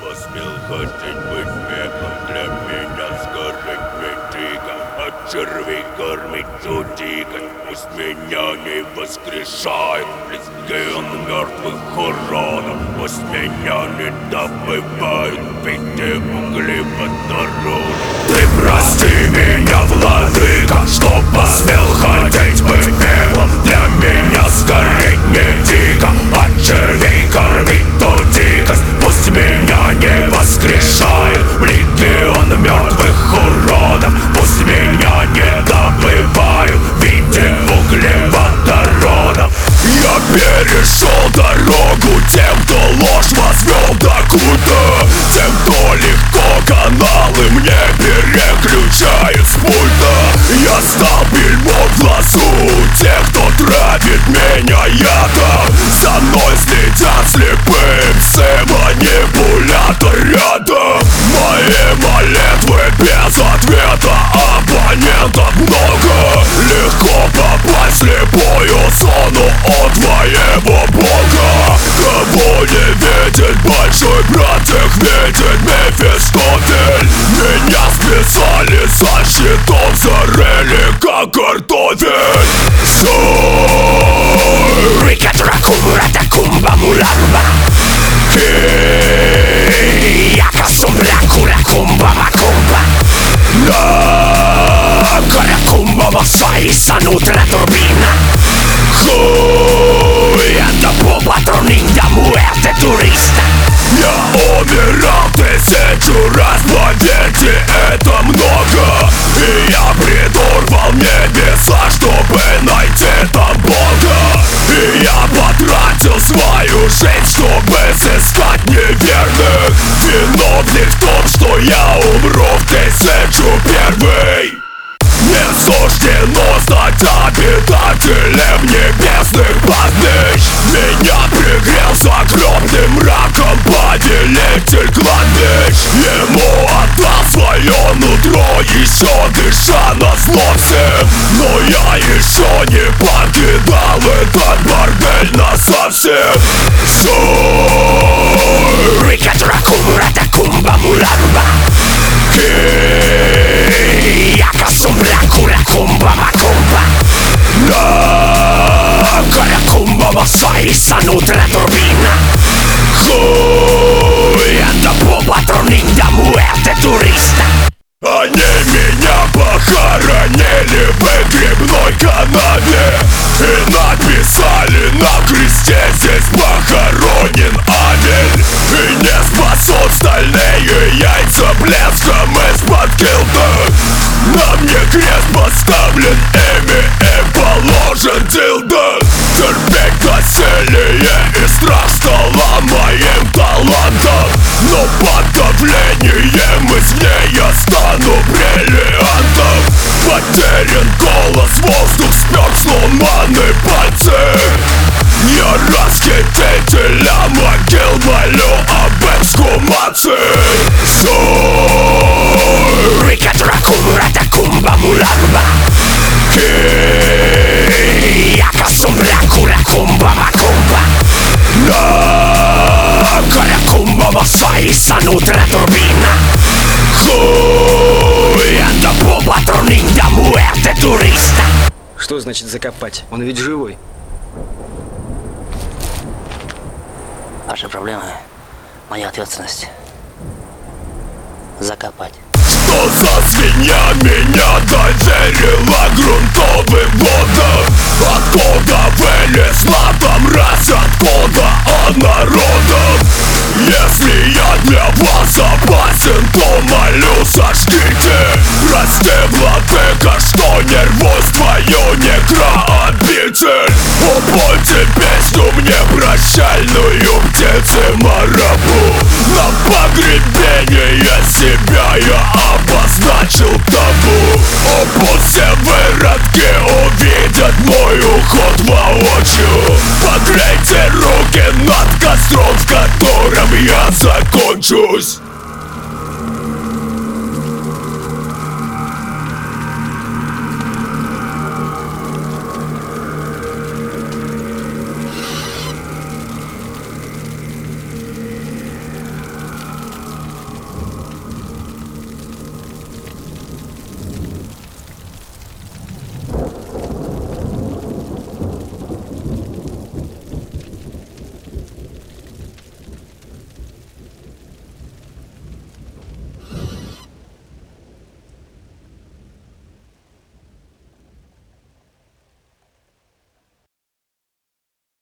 Посмел хотеть быть пеклом для меня, сгореть ветриком, от червей кормить утикать. Пусть меня не воскрешают легион мертвых уродов, пусть меня не добывают в виде углеводородов. Ты прости меня, владыка, что посмел хотеть быть пеклом для меня, сгореть не дико, от червей кормить утикать. Пусть меня не воскрешают в легион мертвых уродов, пусть меня не добывают в виде углеводородов. Я перешел дорогу тем, кто ложь возвел докуда, тем, кто легко каналы мне переключает с пульта. Я стал бельмом в глазу тех, кто травит меня ядом. За мной следят слепым все манипуляторы рядом. Мои молитвы без ответа, оппонентов много. Легко попасть в слепую зону от твоего бога. Кого не видит большой брат, их видит Мефистофель. Меня списали за щитом, зарыли как картофель. Рика Дракура Такумба Мурамба Яка Сумбра Кура Кумба Макумба Кара Кумба Масаи Санутра Турбина Это Боба Тронинда Муэрте Туриста. Я умирал 1000 раз, поверьте, это много. И я придурвал небеса, чтобы найти там Бога. И я потратил свою жизнь, чтобы сыскать неверных. Виновник в том, что я умру в 1001. Мне суждено стать обитателем небесных пастбищ. Меня пригрел за огромным мраком повелитель кладбищ. Ему отдал свое нутро, еще дыша на зло всем. Но я еще не покидал этот бордель насовсем. Рика Дракура Такумба Мурамба Яка Сумбра Кура Кумба Макумба Кара Кумба Масаи Санутра Турбина Это Боба Тронинда Муэрте Туриста. Они меня похоронили в выгребной канаве и написали на кресте: здесь похоронен Авель. И не спасут стальные яйца блеском из-под килта. На мне крест поставлен, ими им положен дилдо. Терпеть насилие и страх стало моим талантом. Но под давлением извне я стану бриллиантом. Потерян голос, воздух спёр, сломаны пальцы. Я расхитителя могил молю об эксгумации. Рика Дракура Такумба Мурамба Яка Сумбра Кура Кумба Макумба Кара Кумба Масаи Санутра Турбина Это Боба Тронинда Муэрте Туриста. Что значит закопать? Он ведь живой. Ваши проблемы — моя ответственность. Закопать. Что за свинья меня доверила грунтовым водам? Откуда вылезла там мразь, откуда она родом? Если я для вас опасен, то молю, сожгите. Прости, владыка, что не рвусь в твою некрообитель. Упойте песню мне прощальную, птицы марабу. На погребение себя я обозначил табу. О, пусть все выродки увидят мой уход воочию. Погрейте руки над костром, в котором я закончусь.